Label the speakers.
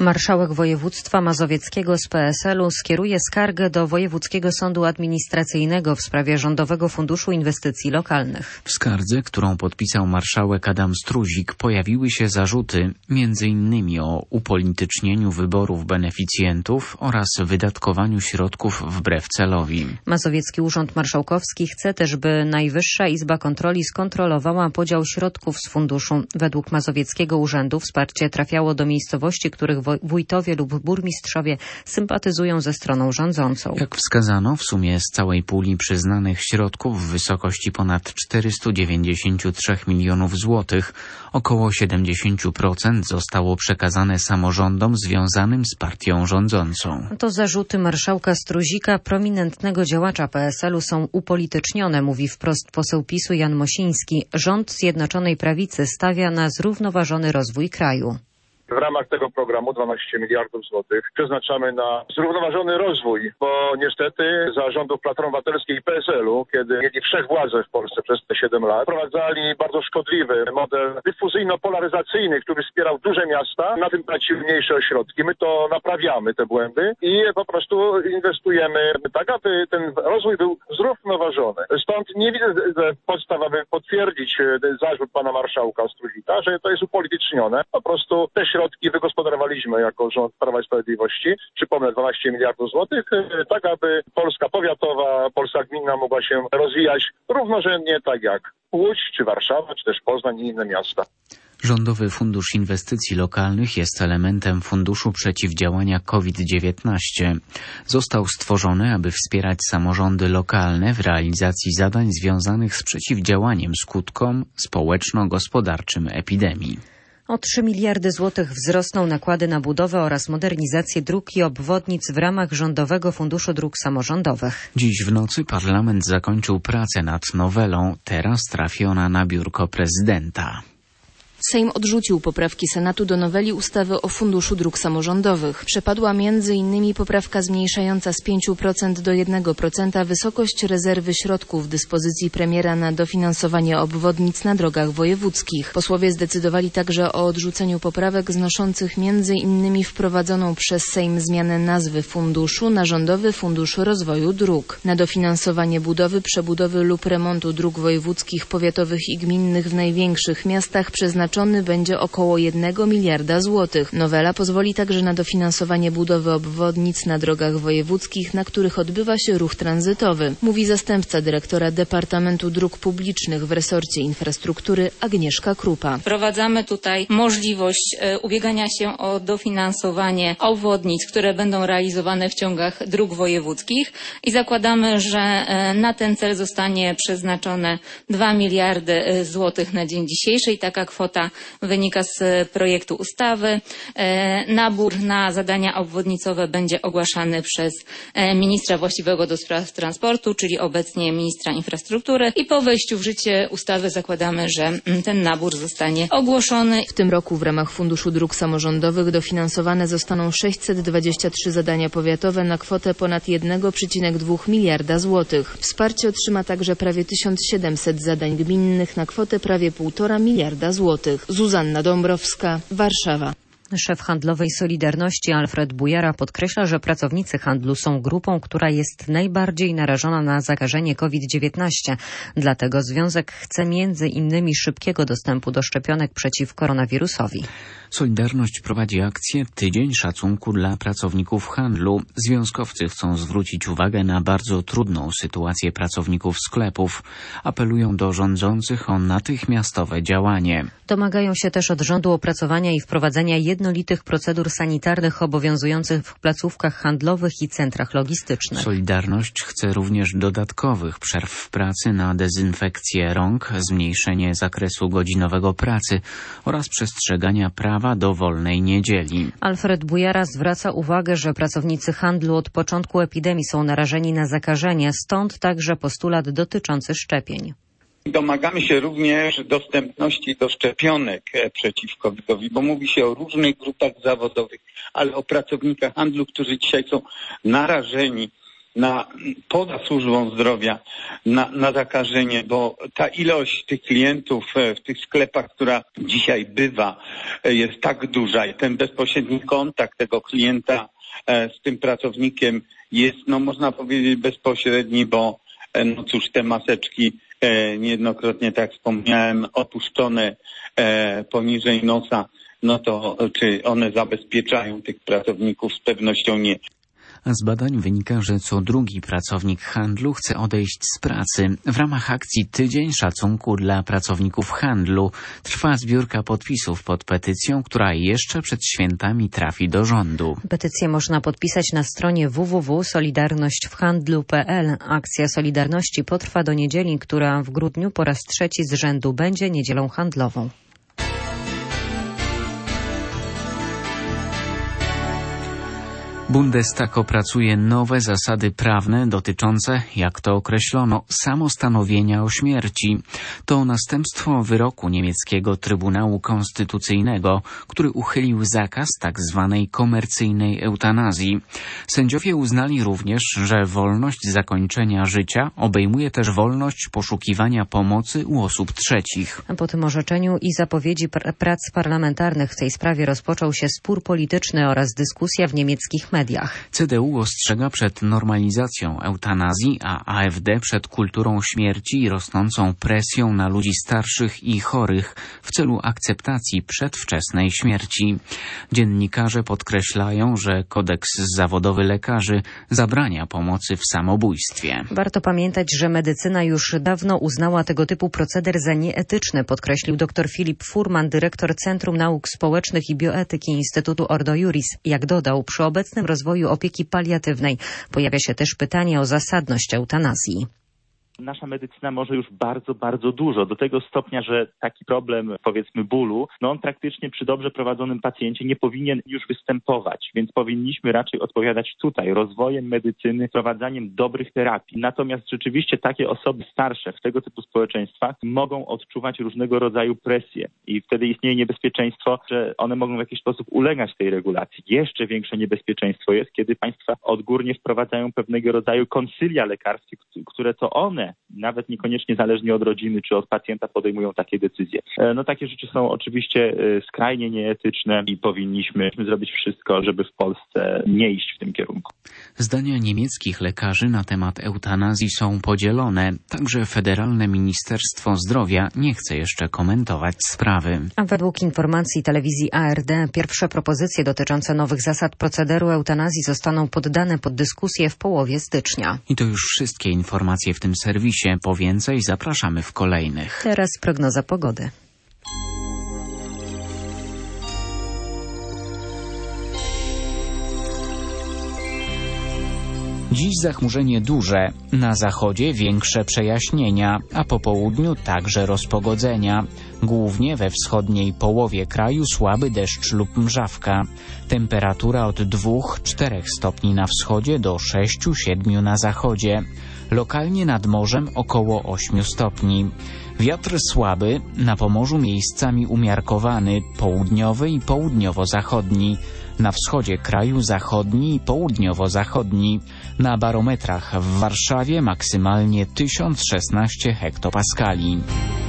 Speaker 1: Marszałek województwa mazowieckiego z PSL-u skieruje skargę do Wojewódzkiego Sądu Administracyjnego w sprawie Rządowego Funduszu Inwestycji Lokalnych.
Speaker 2: W skardze, którą podpisał marszałek Adam Struzik, pojawiły się zarzuty m.in. o upolitycznieniu wyborów beneficjentów oraz wydatkowaniu środków wbrew celowi.
Speaker 1: Mazowiecki Urząd Marszałkowski chce też, by Najwyższa Izba Kontroli skontrolowała podział środków z funduszu. Według Mazowieckiego Urzędu wsparcie trafiało do miejscowości, których wójtowie lub burmistrzowie sympatyzują ze stroną rządzącą.
Speaker 2: Jak wskazano, w sumie z całej puli przyznanych środków w wysokości ponad 493 milionów złotych, około 70% zostało przekazane samorządom związanym z partią rządzącą.
Speaker 1: To zarzuty marszałka Struzika, prominentnego działacza PSL-u, są upolitycznione, mówi wprost poseł PiS-u Jan Mosiński. Rząd Zjednoczonej Prawicy stawia na zrównoważony rozwój kraju.
Speaker 3: W ramach tego programu 12 miliardów złotych przeznaczamy na zrównoważony rozwój, bo niestety za rządów Platformy Obywatelskiej i PSL-u, kiedy mieli wszechwładzę w Polsce przez te 7 lat, wprowadzali bardzo szkodliwy model dyfuzyjno-polaryzacyjny, który wspierał duże miasta, na tym traciły mniejsze ośrodki. My to naprawiamy, te błędy, i po prostu inwestujemy tak, aby ten rozwój był zrównoważony. Stąd nie widzę podstaw, aby potwierdzić zarzut pana marszałka Struzika, że to jest upolitycznione. Po prostu te środki wygospodarowaliśmy jako rząd Prawa i Sprawiedliwości, przypomnę 12 miliardów złotych, tak aby Polska powiatowa, Polska gminna mogła się rozwijać równorzędnie, tak jak Łódź, czy Warszawa, czy też Poznań i inne miasta.
Speaker 2: Rządowy Fundusz Inwestycji Lokalnych jest elementem Funduszu Przeciwdziałania COVID-19. Został stworzony, aby wspierać samorządy lokalne w realizacji zadań związanych z przeciwdziałaniem skutkom społeczno-gospodarczym epidemii.
Speaker 1: O 3 miliardy złotych wzrosną nakłady na budowę oraz modernizację dróg i obwodnic w ramach Rządowego Funduszu Dróg Samorządowych.
Speaker 2: Dziś w nocy parlament zakończył pracę nad nowelą. Teraz trafi ona na biurko prezydenta.
Speaker 4: Sejm odrzucił poprawki Senatu do noweli ustawy o Funduszu Dróg Samorządowych. Przepadła m.in. poprawka zmniejszająca z 5% do 1% wysokość rezerwy środków w dyspozycji premiera na dofinansowanie obwodnic na drogach wojewódzkich. Posłowie zdecydowali także o odrzuceniu poprawek znoszących m.in. wprowadzoną przez Sejm zmianę nazwy funduszu na Rządowy Fundusz Rozwoju Dróg. Na dofinansowanie budowy, przebudowy lub remontu dróg wojewódzkich, powiatowych i gminnych w największych miastach przeznaczony będzie około 1 miliarda złotych. Nowela pozwoli także na dofinansowanie budowy obwodnic na drogach wojewódzkich, na których odbywa się ruch tranzytowy, mówi zastępca dyrektora Departamentu Dróg Publicznych w resorcie infrastruktury Agnieszka Krupa.
Speaker 5: Wprowadzamy tutaj możliwość ubiegania się o dofinansowanie obwodnic, które będą realizowane w ciągach dróg wojewódzkich, i zakładamy, że na ten cel zostanie przeznaczone 2 miliardy złotych na dzień dzisiejszy i taka kwota wynika z projektu ustawy. Nabór na zadania obwodnicowe będzie ogłaszany przez ministra właściwego do spraw transportu, czyli obecnie ministra infrastruktury, i po wejściu w życie ustawy zakładamy, że ten nabór zostanie ogłoszony.
Speaker 4: W tym roku w ramach Funduszu Dróg Samorządowych dofinansowane zostaną 623 zadania powiatowe na kwotę ponad 1,2 miliarda złotych. Wsparcie otrzyma także prawie 1700 zadań gminnych na kwotę prawie 1,5 miliarda złotych. Zuzanna Dąbrowska, Warszawa.
Speaker 1: Szef handlowej Solidarności Alfred Bujara podkreśla, że pracownicy handlu są grupą, która jest najbardziej narażona na zakażenie COVID-19. Dlatego związek chce między innymi szybkiego dostępu do szczepionek przeciw koronawirusowi.
Speaker 2: Solidarność prowadzi akcję Tydzień Szacunku dla pracowników handlu. Związkowcy chcą zwrócić uwagę na bardzo trudną sytuację pracowników sklepów. Apelują do rządzących o natychmiastowe działanie.
Speaker 1: Domagają się też od rządu opracowania i wprowadzenia jednolitych procedur sanitarnych obowiązujących w placówkach handlowych i centrach logistycznych.
Speaker 2: Solidarność chce również dodatkowych przerw w pracy na dezynfekcję rąk, zmniejszenie zakresu godzinowego pracy oraz przestrzegania prawa do wolnej niedzieli.
Speaker 1: Alfred Bujara zwraca uwagę, że pracownicy handlu od początku epidemii są narażeni na zakażenie, stąd także postulat dotyczący szczepień.
Speaker 6: Domagamy się również dostępności do szczepionek przeciw COVID-owi, bo mówi się o różnych grupach zawodowych, ale o pracownikach handlu, którzy dzisiaj są narażeni poza służbą zdrowia na zakażenie, bo ta ilość tych klientów w tych sklepach, która dzisiaj bywa, jest tak duża i ten bezpośredni kontakt tego klienta z tym pracownikiem jest, można powiedzieć, bezpośredni, bo cóż, te maseczki niejednokrotnie, tak jak wspomniałem, opuszczone poniżej nosa, to czy one zabezpieczają tych pracowników? Z pewnością nie.
Speaker 2: Z badań wynika, że co drugi pracownik handlu chce odejść z pracy. W ramach akcji Tydzień Szacunku dla Pracowników Handlu trwa zbiórka podpisów pod petycją, która jeszcze przed świętami trafi do rządu.
Speaker 1: Petycję można podpisać na stronie www.solidarnośćwhandlu.pl. Akcja Solidarności potrwa do niedzieli, która w grudniu po raz trzeci z rzędu będzie niedzielą handlową.
Speaker 2: Bundestag opracuje nowe zasady prawne dotyczące, jak to określono, samostanowienia o śmierci. To następstwo wyroku niemieckiego Trybunału Konstytucyjnego, który uchylił zakaz tzw. komercyjnej eutanazji. Sędziowie uznali również, że wolność zakończenia życia obejmuje też wolność poszukiwania pomocy u osób trzecich.
Speaker 1: Po tym orzeczeniu i zapowiedzi prac parlamentarnych w tej sprawie rozpoczął się spór polityczny oraz dyskusja w niemieckich mediach.
Speaker 2: CDU ostrzega przed normalizacją eutanazji, a AfD przed kulturą śmierci i rosnącą presją na ludzi starszych i chorych w celu akceptacji przedwczesnej śmierci. Dziennikarze podkreślają, że kodeks zawodowy lekarzy zabrania pomocy w samobójstwie.
Speaker 1: Warto pamiętać, że medycyna już dawno uznała tego typu proceder za nieetyczny, podkreślił dr Filip Furman, dyrektor Centrum Nauk Społecznych i Bioetyki Instytutu Ordo Iuris. Jak dodał, przy obecnym rozwoju opieki paliatywnej pojawia się też pytanie o zasadność eutanazji.
Speaker 7: Nasza medycyna może już bardzo, bardzo dużo, do tego stopnia, że taki problem, powiedzmy, bólu, on praktycznie przy dobrze prowadzonym pacjencie nie powinien już występować, więc powinniśmy raczej odpowiadać tutaj rozwojem medycyny, wprowadzaniem dobrych terapii. Natomiast rzeczywiście takie osoby starsze w tego typu społeczeństwach mogą odczuwać różnego rodzaju presję i wtedy istnieje niebezpieczeństwo, że one mogą w jakiś sposób ulegać tej regulacji. Jeszcze większe niebezpieczeństwo jest, kiedy państwa odgórnie wprowadzają pewnego rodzaju konsylia lekarskie, które to one, nawet niekoniecznie zależnie od rodziny czy od pacjenta, podejmują takie decyzje. Takie rzeczy są oczywiście skrajnie nieetyczne i powinniśmy zrobić wszystko, żeby w Polsce nie iść w tym kierunku.
Speaker 2: Zdania niemieckich lekarzy na temat eutanazji są podzielone. Także Federalne Ministerstwo Zdrowia nie chce jeszcze komentować sprawy.
Speaker 1: A według informacji telewizji ARD pierwsze propozycje dotyczące nowych zasad procederu eutanazji zostaną poddane pod dyskusję w połowie stycznia.
Speaker 2: I to już wszystkie informacje w tym serwisie. Po więcej zapraszamy w kolejnych.
Speaker 1: Teraz prognoza pogody.
Speaker 2: Dziś zachmurzenie duże, na zachodzie większe przejaśnienia, a po południu także rozpogodzenia. Głównie we wschodniej połowie kraju słaby deszcz lub mrzawka. Temperatura od 2-4 stopni na wschodzie do 6-7 na zachodzie. Lokalnie nad morzem około 8 stopni. Wiatr słaby, na Pomorzu miejscami umiarkowany, południowy i południowo-zachodni. Na wschodzie kraju zachodni i południowo-zachodni. Na barometrach w Warszawie maksymalnie 1016 hektopaskali.